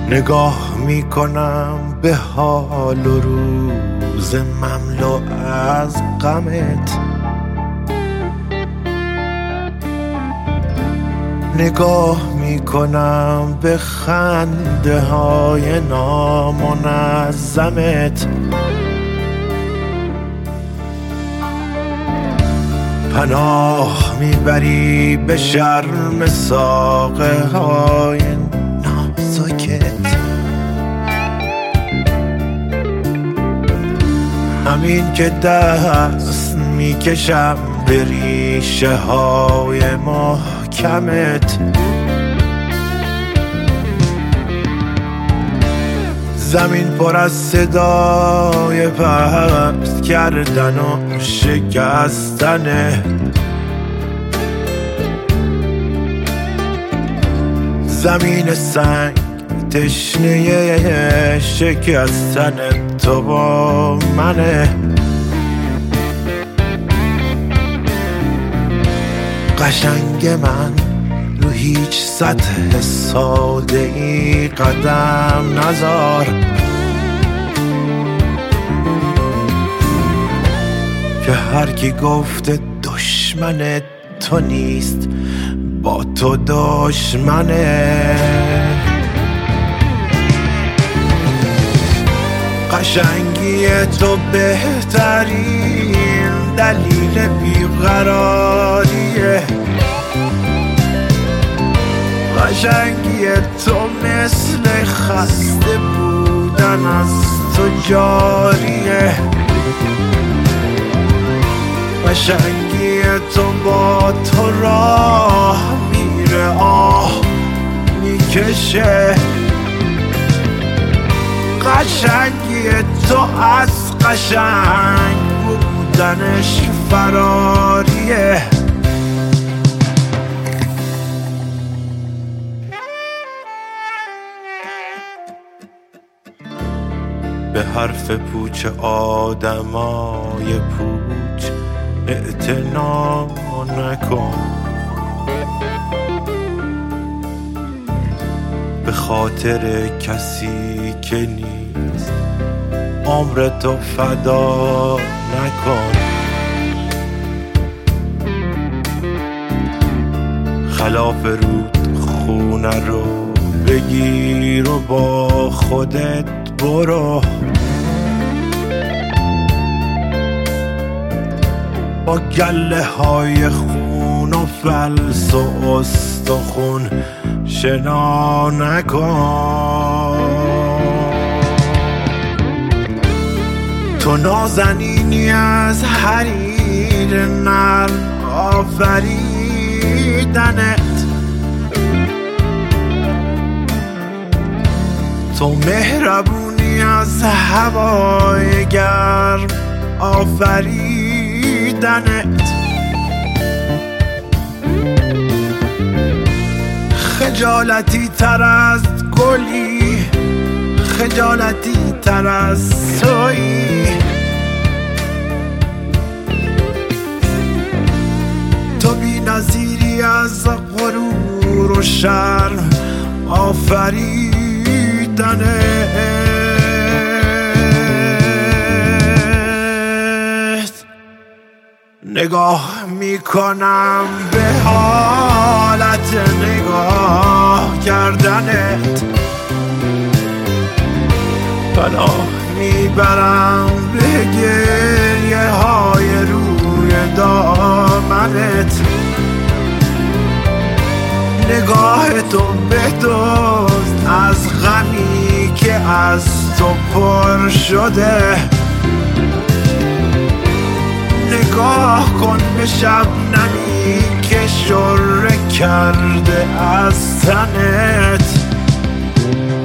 نگاه میکنم به حال و روز مملو از غمت، نگاه میکنم به خنده های نامنظمت، پناه میبری به شرم ساقه های نازکت، همین که دست میکشم به ریشه های محکمت، زمین پر از صدای پست کردن و شکستنه، زمین سنگ تشنه شکستن تو با منه، قشنگ من رو هیچ سطح ساده ای قدم نذار، که هر کی گفته دشمن تو نیست با تو دشمنه، قشنگی تو بهترین دلیل بیقراریه، قشنگی تو مثل خسته بودن از تو جاریه، قشنگی تو با تو راه میره آه میکشه، قشنگی تو از قشنگ بودنش فراریه، به حرف پوچ آدمای پوچ اعتنا نکن، به خاطر کسی که نیست عمرتو فدا نکن، خلاف رود خونه رو بگیر و با خودت برو، با گله های خون و فلس و استخون شنا نکن، تو نازنینی از حریر نرم آفریدنت، تو مهربونی از هوای گرم آفریدنت، خجالتی تر از گلی، خجالتی تر از تویی، تو بی نظیری از غرور و شرم آفریدنت، نگاه میکنم به حالت نگاه کردنت، پناه میبرم به گریه های روی دامنت، نگاه تو بدزد از غمی که از تو پر شده، نگاه کن به شبنمی که شره کرده از تنت،